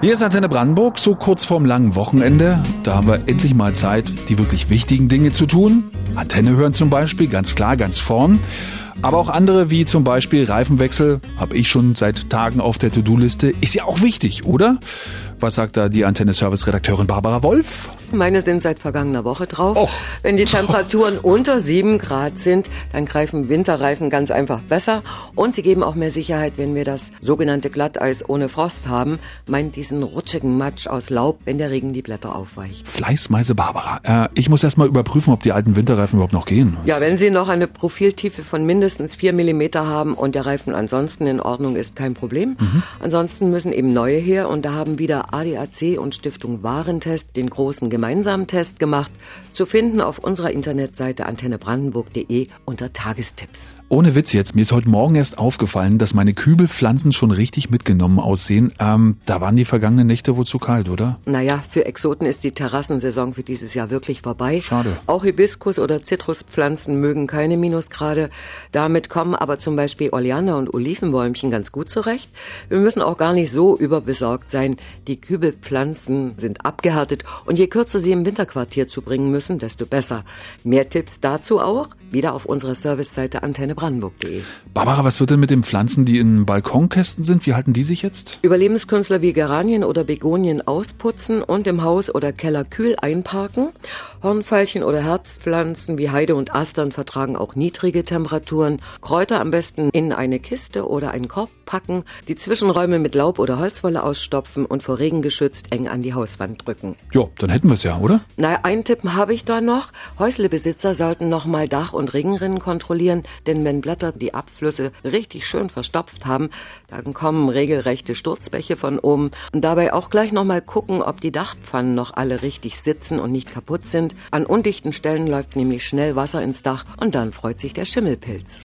Hier ist Antenne Brandenburg, so kurz vorm langen Wochenende. Da haben wir endlich mal Zeit, die wirklich wichtigen Dinge zu tun. Antenne hören zum Beispiel, ganz klar, ganz vorn. Aber auch andere, wie zum Beispiel Reifenwechsel, habe ich schon seit Tagen auf der To-Do-Liste. Ist ja auch wichtig, oder? Was sagt da die Antenne-Service-Redakteurin Barbara Wolf? Meine sind seit vergangener Woche drauf. Och. Wenn die Temperaturen unter 7 Grad sind, dann greifen Winterreifen ganz einfach besser. Und sie geben auch mehr Sicherheit, wenn wir das sogenannte Glatteis ohne Frost haben. Meint diesen rutschigen Matsch aus Laub, wenn der Regen die Blätter aufweicht. Fleißmeise Barbara. Ich muss erst mal überprüfen, ob die alten Winterreifen überhaupt noch gehen. Ja, wenn sie noch eine Profiltiefe von mindestens 4 Millimeter haben und der Reifen ansonsten in Ordnung ist, kein Problem. Ansonsten müssen eben neue her und da haben wieder ADAC und Stiftung Warentest den großen gemeinsamen Test gemacht, zu finden auf unserer Internetseite antennebrandenburg.de unter Tagestipps. Ohne Witz jetzt, mir ist heute Morgen erst aufgefallen, dass meine Kübelpflanzen schon richtig mitgenommen aussehen. Da waren die vergangenen Nächte wohl zu kalt, oder? Naja, für Exoten ist die Terrassensaison für dieses Jahr wirklich vorbei. Schade. Auch Hibiskus- oder Zitruspflanzen mögen keine Minusgrade. Damit kommen aber zum Beispiel Oleander- und Olivenbäumchen ganz gut zurecht. Wir müssen auch gar nicht so überbesorgt sein. Die Kübelpflanzen sind abgehärtet und je kürzer sie im Winterquartier zubringen müssen, desto besser. Mehr Tipps dazu auch wieder auf unserer Serviceseite antennebrandenburg.de. Barbara, was wird denn mit den Pflanzen, die in Balkonkästen sind? Wie halten die sich jetzt? Überlebenskünstler wie Geranien oder Begonien ausputzen und im Haus oder Keller kühl einparken. Hornveilchen oder Herbstpflanzen wie Heide und Astern vertragen auch niedrige Temperaturen. Kräuter am besten in eine Kiste oder einen Korb packen, die Zwischenräume mit Laub oder Holzwolle ausstopfen und vor Regen geschützt eng an die Hauswand drücken. Ja, dann hätten wir es ja, oder? Na, einen Tipp habe ich da noch. Häuslebesitzer sollten nochmal Dach- und Regenrinnen kontrollieren, denn wenn Blätter die Abflüsse richtig schön verstopft haben, dann kommen regelrechte Sturzbäche von oben. Und dabei auch gleich nochmal gucken, ob die Dachpfannen noch alle richtig sitzen und nicht kaputt sind. An undichten Stellen läuft nämlich schnell Wasser ins Dach und dann freut sich der Schimmelpilz.